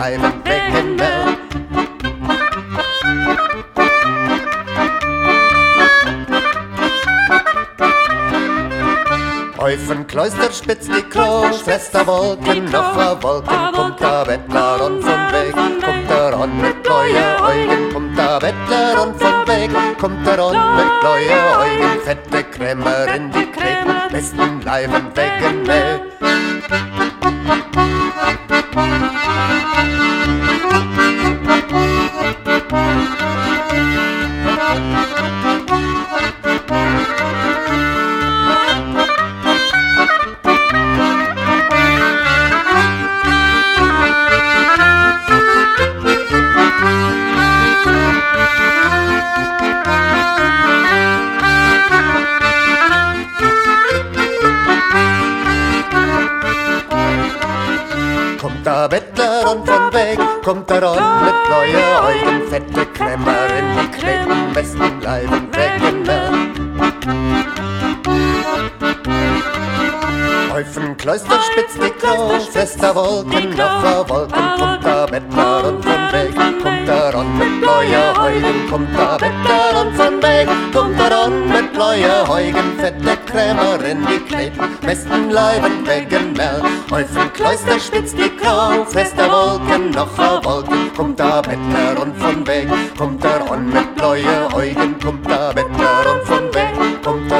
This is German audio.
Leibend wegen will. Auf Kloster spitzt die Kroos, fest der Wolken, noch a Wolken, kommt der Bettler und vom Weg, kommt er an mit neue Augen, kommt der Bettler und vom Weg, kommt er an mit neue Augen, fette Krämer in die Kreten, besten Leibend wegen Mehl. Kommt der Bettler und vom Weg, kommt er an mit neue Augen, fette Krämer in die Kreten, besten Leibend wegen Mehl. Auf Kloster spitzt die Kroos, fester Wolken, noch a Wolken, kommt der Bettler und vom Weg, kommt er an mit neue Augen, kommt der Bettler und vom Weg, kommt er an mit neue Augen, fette Krämer in die Kreten, besten Leibend wegen Mehl. Auf Kloster spitzt die Kroos, fester Wolken, noch a Wolken, kommt der Bettler und vom Weg, kommt er an mit neue Augen, kommt der Bettler und vom Weg, kommt